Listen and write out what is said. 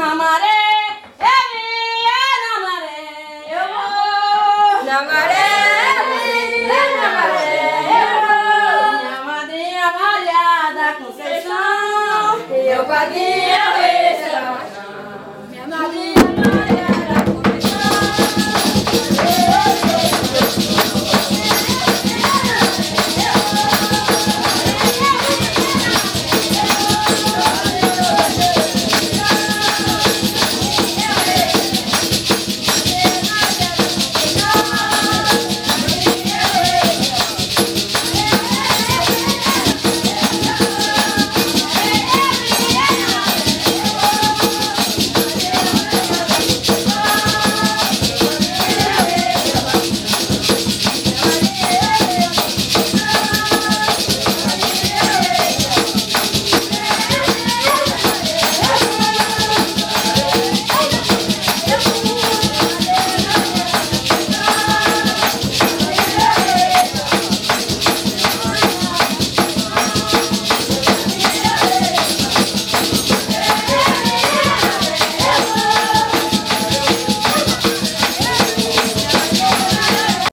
Na maré, eu ia na maré, eu vou. Na maré, eu ia na maré, eu vou. Minha madrinha malhada Conceição, e eu com a minha